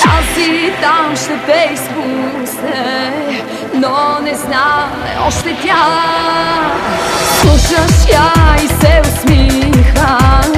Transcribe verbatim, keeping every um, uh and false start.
Тази там ще те изпусне, но не знае още тя. Слушаш я и се усмихва,